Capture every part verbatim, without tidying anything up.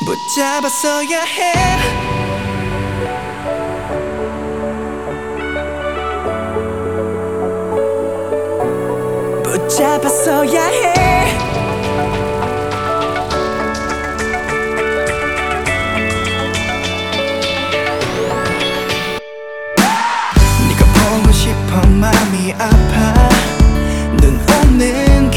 붙잡았어야 해. 붙잡았어야 해. 네가 보고 싶어 마음이 아파. 눈 오는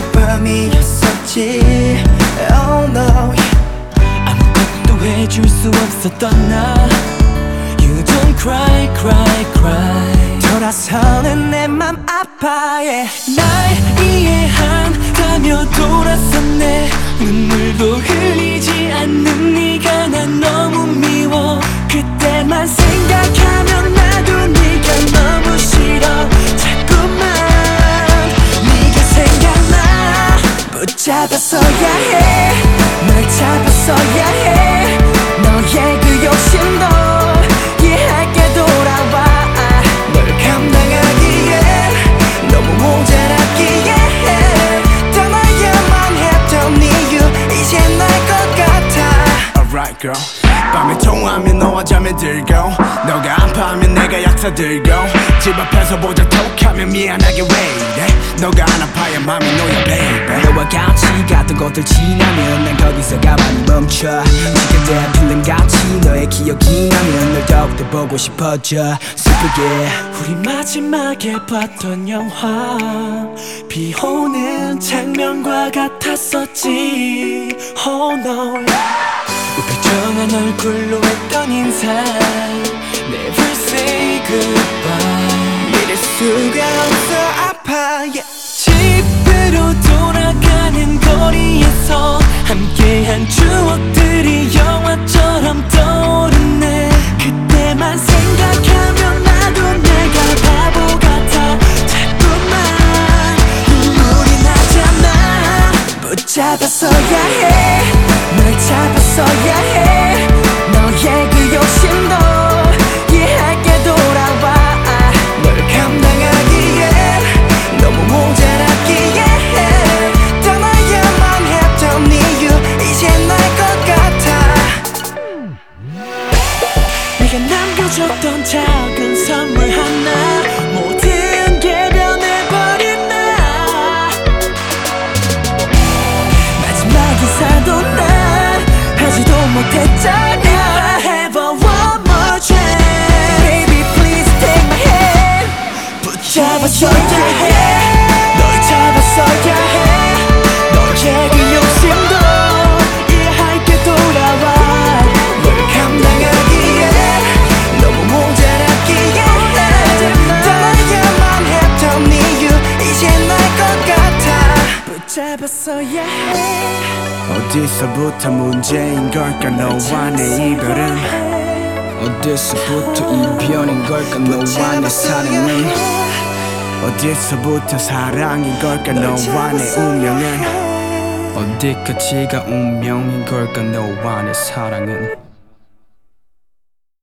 겨울밤이었었지. Oh no. 아무것도 해줄 수 없었던 나. You don't cry cry cry. 돌아서는 내 맘 아파해. 날 이해한다며 돌아섰네. 눈물도 흘리지 않는 네가 난 너무 미워. 그때만 생각하면 나도 네가 너무 싫어. 자꾸만 네가 생각나. 붙잡았어야 해. 널 잡았어야 해. 너의 그 욕심도 이해할게. 돌아와. 널 감당하기에 너무 모자랐기에 떠나야만 했던 이유 이제 날 것 같아. Alright girl, 밤에 통화하면 너와 잠에 들고, 너가 아파하면 내가 약사 들고, 집 앞에서 보자 톡하면 미안하게 왜 이래. 너가 안 아파야 맘이 놓여 baby. 너와 같이 갔던 곳들 지나면 난 거기서 가만히 멈춰. 지금 내 필름같이 너의 기억이 나면 널 더욱더 보고 싶어져. 슬프게 우리 마지막에 봤던 영화 비 오는 장면과 같았었지. Oh no. 우울증한 얼굴로 했던 인사 Never say goodbye. 믿을 수가 없어 아파 yeah. 집으로 돌아가는 거리에서 함께한 추억들이 영화처럼 떠오르네. 그때만 생각하면 나도 내가 바보 같아. 자꾸만 눈물이 나잖아. 붙잡았어야 해. 널 잡았어야 해. 너의 그 욕심도 이해할게. 돌아와. 널 감당하기에 너무 모자랐기에 떠나야만 했던 이유 이제 날 것 같아. 네가 남겨줬던 작은 선물 하나 모든 게 변해버린 나. 마지막 인사도 난 하지도 못했잖아. If I have a one more chance, Baby please take my hand. 붙잡았어야 해. 널 잡았어야 해. 너의 그 욕심도 이해할게. 돌아와. 널 감당하기에 너무 모자랐기에 떠나야만 했던 이유 이제 날 것 같아. 붙잡았어야 해. 어디서부터 문제인 걸까 너와 내 이별은. 어디서부터 이별인 걸까 너와 내 사랑은. 어디서부터 사랑인 걸까 너와 내 운명은. 어디까지가 운명인 걸까 너와 내 사랑은.